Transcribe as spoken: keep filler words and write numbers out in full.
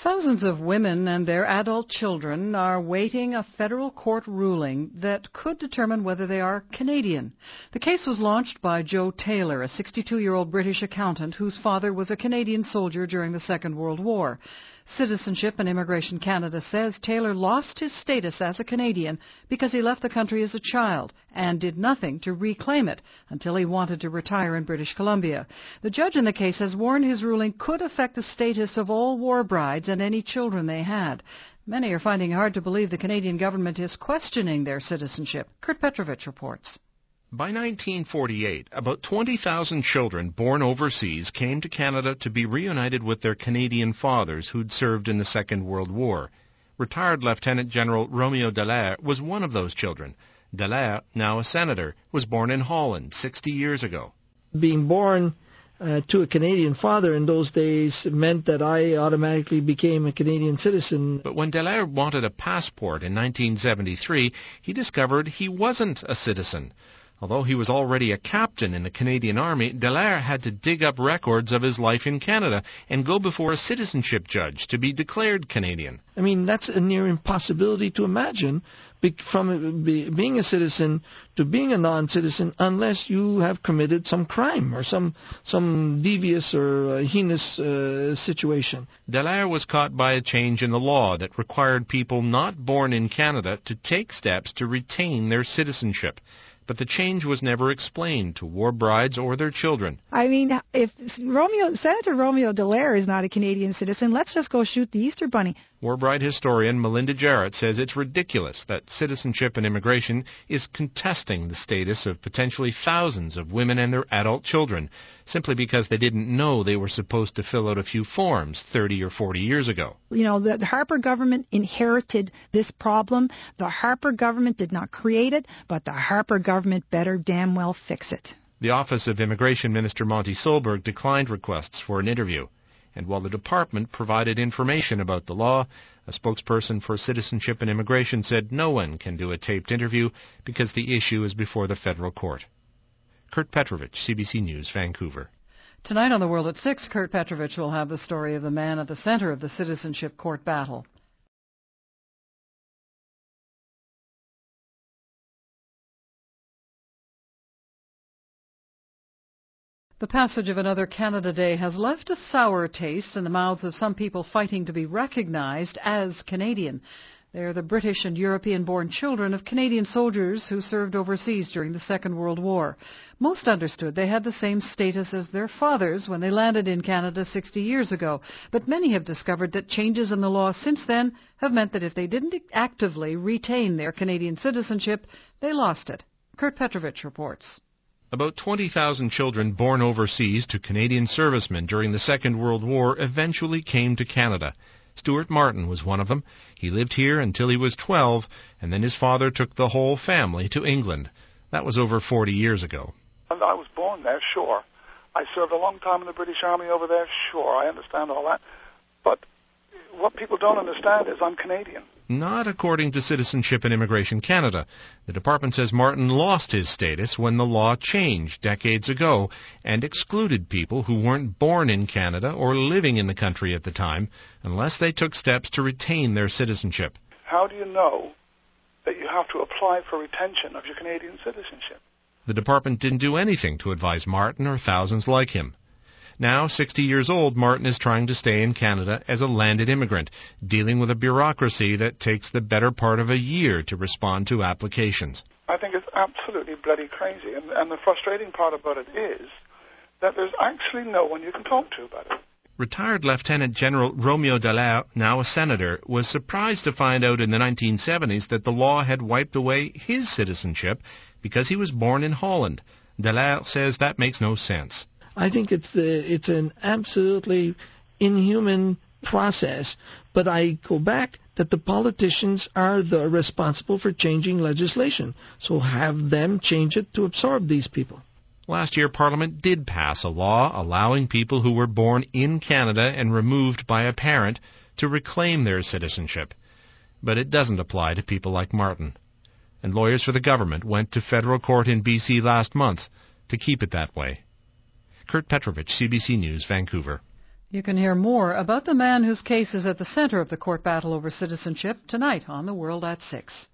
Thousands of women and their adult children are waiting a federal court ruling that could determine whether they are Canadian. The case was launched by Joe Taylor, a sixty-two-year-old British accountant whose father was a Canadian soldier during the Second World War. Citizenship and Immigration Canada says Taylor lost his status as a Canadian because he left the country as a child and did nothing to reclaim it until he wanted to retire in British Columbia. The judge in the case has warned his ruling could affect the status of all war brides and any children they had. Many are finding it hard to believe the Canadian government is questioning their citizenship. Kurt Petrovich reports. By nineteen forty-eight, about twenty thousand children born overseas came to Canada to be reunited with their Canadian fathers who'd served in the Second World War. Retired Lieutenant General Romeo Dallaire was one of those children. Dallaire, now a senator, was born in Holland sixty years ago. Being born uh, to a Canadian father in those days meant that I automatically became a Canadian citizen. But when Dallaire wanted a passport in nineteen seventy-three, he discovered he wasn't a citizen. Although he was already a captain in the Canadian Army, Dallaire had to dig up records of his life in Canada and go before a citizenship judge to be declared Canadian. I mean, that's a near impossibility to imagine, from being a citizen to being a non-citizen, unless you have committed some crime or some some devious or uh, heinous uh, situation. Dallaire was caught by a change in the law that required people not born in Canada to take steps to retain their citizenship. But the change was never explained to war brides or their children. I mean, if Romeo, Senator Romeo Dallaire is not a Canadian citizen, let's just go shoot the Easter Bunny. War bride historian Melinda Jarrett says it's ridiculous that Citizenship and Immigration is contesting the status of potentially thousands of women and their adult children simply because they didn't know they were supposed to fill out a few forms thirty or forty years ago. You know, the Harper government inherited this problem. The Harper government did not create it, but the Harper government better damn well fix it. The Office of Immigration Minister Monty Solberg declined requests for an interview. And while the department provided information about the law, a spokesperson for Citizenship and Immigration said no one can do a taped interview because the issue is before the federal court. Kurt Petrovich, C B C News, Vancouver. Tonight on The World at six, Kurt Petrovich will have the story of the man at the center of the citizenship court battle. The passage of another Canada Day has left a sour taste in the mouths of some people fighting to be recognized as Canadian. They're the British and European-born children of Canadian soldiers who served overseas during the Second World War. Most understood they had the same status as their fathers when they landed in Canada sixty years ago, but many have discovered that changes in the law since then have meant that if they didn't actively retain their Canadian citizenship, they lost it. Kurt Petrovich reports. About twenty thousand children born overseas to Canadian servicemen during the Second World War eventually came to Canada. Stuart Martin was one of them. He lived here until he was twelve, and then his father took the whole family to England. That was over forty years ago. I was born there, sure. I served a long time in the British Army over there, sure. I understand all that. But what people don't understand is I'm Canadian. Not according to Citizenship and Immigration Canada. The department says Martin lost his status when the law changed decades ago and excluded people who weren't born in Canada or living in the country at the time unless they took steps to retain their citizenship. How do you know that you have to apply for retention of your Canadian citizenship? The department didn't do anything to advise Martin or thousands like him. Now, sixty years old, Martin is trying to stay in Canada as a landed immigrant, dealing with a bureaucracy that takes the better part of a year to respond to applications. I think it's absolutely bloody crazy. And, and the frustrating part about it is that there's actually no one you can talk to about it. Retired Lieutenant General Romeo Dallaire, now a senator, was surprised to find out in the nineteen seventies that the law had wiped away his citizenship because he was born in Holland. Dallaire says that makes no sense. I think it's the, it's an absolutely inhuman process, but I go back that the politicians are the responsible for changing legislation, so have them change it to absorb these people. Last year, Parliament did pass a law allowing people who were born in Canada and removed by a parent to reclaim their citizenship. But it doesn't apply to people like Martin. And lawyers for the government went to federal court in B C last month to keep it that way. Kurt Petrovich, C B C News, Vancouver. You can hear more about the man whose case is at the center of the court battle over citizenship tonight on The World at six.